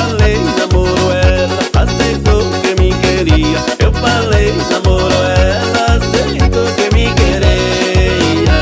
falei namoro, ela aceitou que me queria. Eu falei namoro, ela aceitou que me queria.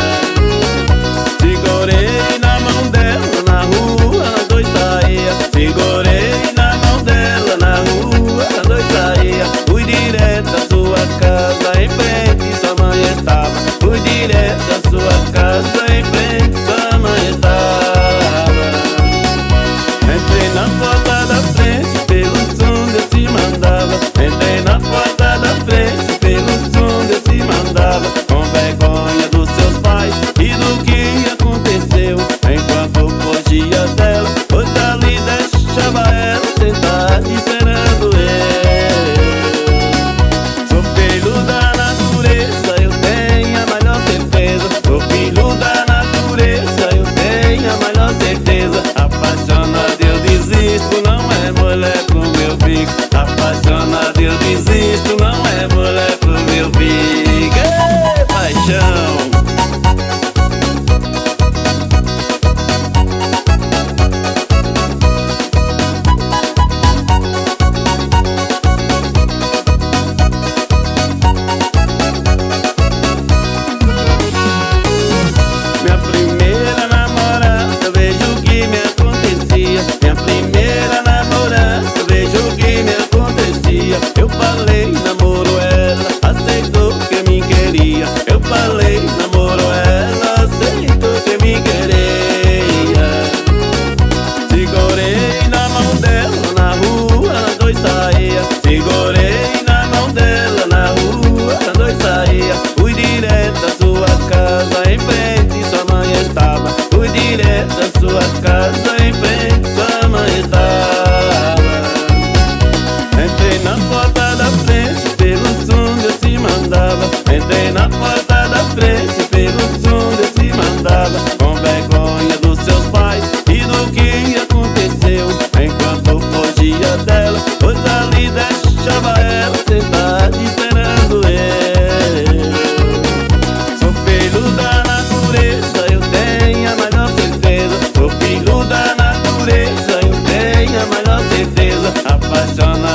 Segurei na mão dela na rua, nós dois saía. Segurei na mão dela na rua, nós dois saía. Fui direto à sua casa, em frente sua mãe estava. Fui direto à sua casa, em frente sua mãe estava. Entrei na porta da frente, pelo som Deus se mandava. Entrei na porta da frente, pelo som Deus se mandava. Com vergonha dos seus pais e do que aconteceu. Enquanto fugia dela, pois ali deixava ela sentada esperando eu. Sou filho da natureza, eu tenho a maior certeza. Sou filho da natureza, eu tenho a maior certeza. Apaixonado eu desisto, não é mulher pro meu fico. Apaixonado eu desisto, não é mulher pro meu fico. Ei, paixão! Minha primeira namorada, vejo o que me acontecia. Minha primeira namorada, vejo o que me acontecia. Eu falei namoro, ela aceitou que me queria. Eu falei namoro, ela aceitou que me queria. Segurei na mão dela na rua, nós dois saía. Segurei na mão dela na rua, nós dois saía. Fui direto à sua casa, em frente sua mãe estava. Fui direto à sua casa, em frente sua mãe estava. Entrei na porta da frente, pelo som Deus se mandava. Entrei na porta da frente, pelo som Deus se mandava. Com vergonha dos seus pais e do que aconteceu. Enquanto fugia dela, pois ali deixava ela sentada esperando eu. Sou filho da natureza, eu tenho a maior certeza. Sou filho da natureza, eu tenho a maior certeza. Apaixonado